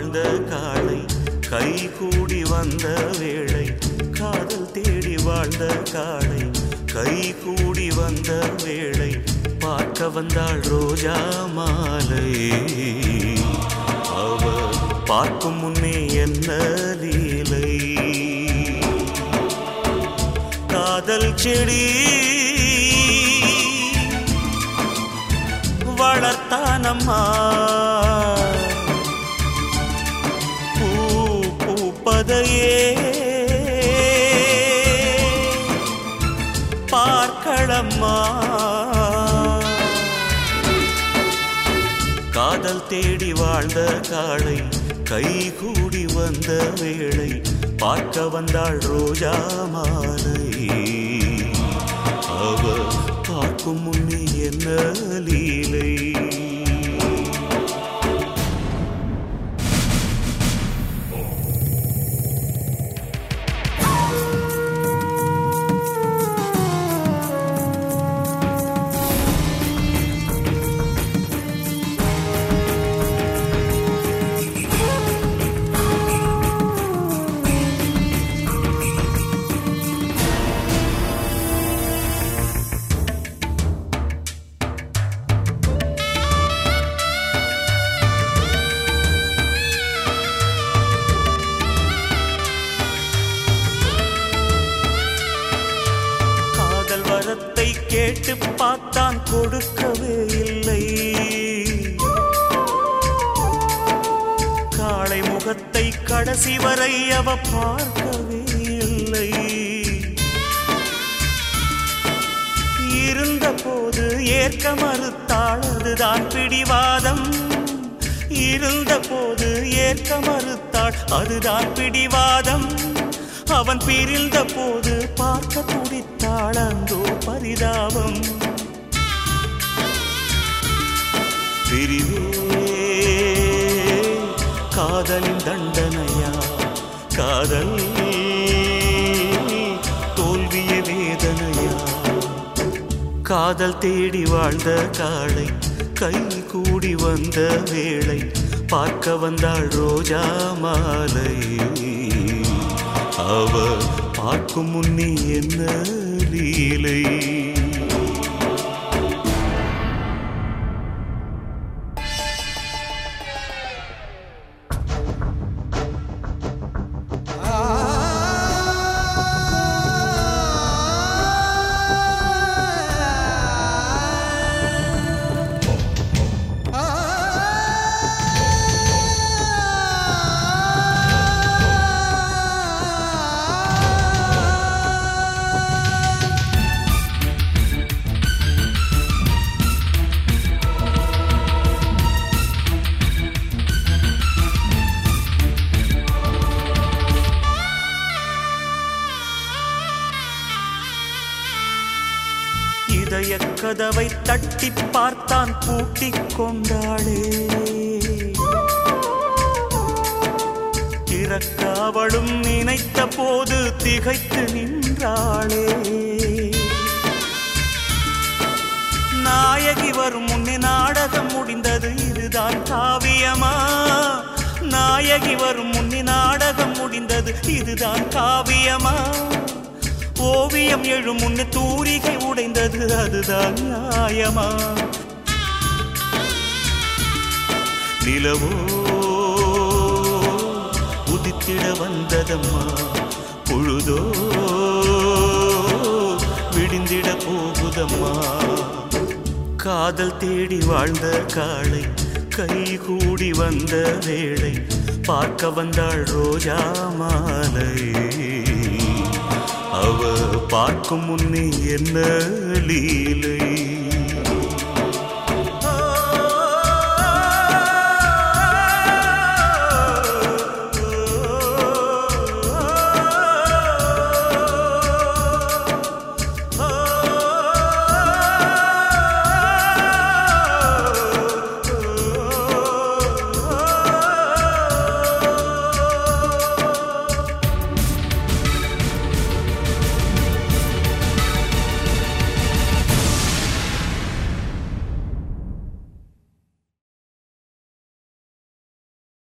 வாழ்ந்த காளை கை கூடி வந்த வேளை காதல் தேடி வாழ்ந்த காளை கை கூடி வந்த வேளை பார்க்க வந்தாள் ரோஜா மாலை அவ பார்க்கும் முன்னே என்ன லீலை காதல் செடி வளர்த்தானம்மா பூ பூப்பதையே பார்க்கடம்மா காதல் தேடி வாழ்ந்த காளை கை கூடி வந்த வேளை பார்க்க வந்தாள் ரோஜா மாலை அவ பார்க்கும் முன்னே என்ன லீலை கேட்டு பார்த்தான் கொடுக்கவே இல்லை காளை முகத்தை கடைசி வரை அவ பார்க்கவே இல்லை இருந்த போது ஏற்க மறுத்தாள் அதுதான் பிடிவாதம் இருந்த போது ஏற்க மறுத்தாள் அதுதான் பிடிவாதம் அவன் பிரிந்த போது பார்க்க துடித்தாள் அந்தோ பரிதாபம் பிரிவே காதலின் தண்டனையா காதல் தோல்விய வேதனையா காதல் தேடி வாழ்ந்த காளை கை கூடி வந்த வேளை பார்க்க வந்தாள் ரோஜா மாலை அவ பார்க்கும் முன்னே என்ன லீலை கதவை தட்டி பார்த்தான் பூட்டிக் கொண்டாளே திறக்க அவளும் நினைத்த போது திகைத்து நின்றாளே நாயகி வரும் முன்னே நாடகம் முடிந்தது இதுதான் காவியமா நாயகி வரும் முன்னே நாடகம் முடிந்தது இதுதான் காவியமா ஓவியம் எழும் முன்னே தூரிகை உடைந்தது அதுதான் நியாயமா நிலவோ உதித்திட வந்ததம்மா பொழுதோ விடிந்திட போகுதம்மா காதல் தேடி வாழ்ந்த காளை கை கூடி வந்த வேளை பார்க்க வந்தாள் ரோஜா மாலை அவ பார்க்கும் முன்னே என்ன லீலை